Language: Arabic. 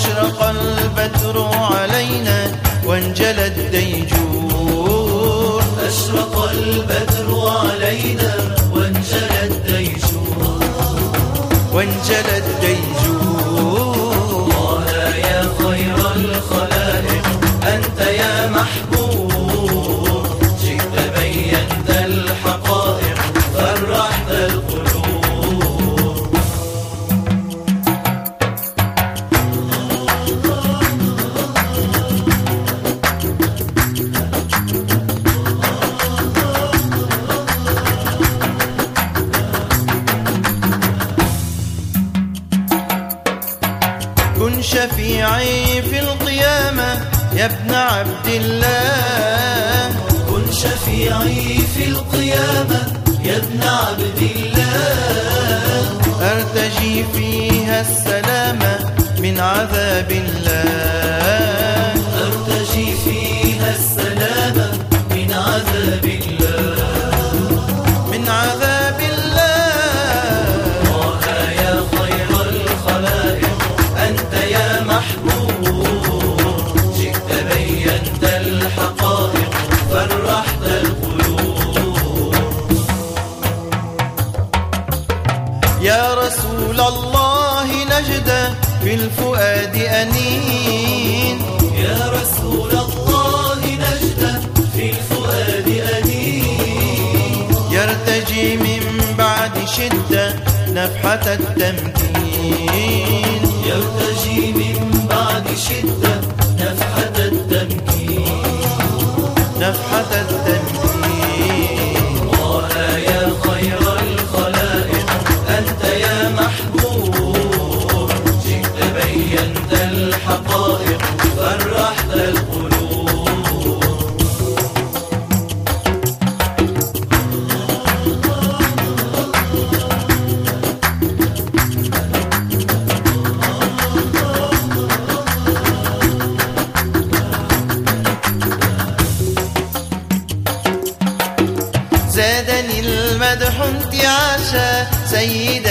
أشرق البدر علينا وانجلى الديجور. أشرق البدر علينا وانجلى الديجور. وانجلى الديجور. طه يا خير الخلائق أنت يا محبوب، جئت بينت الحقائق فرحت القلوب. كن شفيعي في القيامة يا ابن عبد الله. كن شفيعي في القيامة يا ابن عبد الله. أرتجي فيها السلامة من عذاب الله. أرتجي فيها السلامة من عذاب الله. من عذاب الله. طه يا خير الخلائق أنت يا محبوب، جئت بينت الحقائق فرحت القلوب. يا رسول الله نجدة في الفؤاد أنين. يا رسول الله نجدة في الفؤاد أنين. يرتجي من بعد شدة نفحة التمكين. يرتجي من بعد شدة نفحة التمكين. نفحة التمكين. طه يا خير الخلائق أنت يا محبوب، جئت بينت الحقائق فرحت القلوب. زادني المدح انتعاشا سيد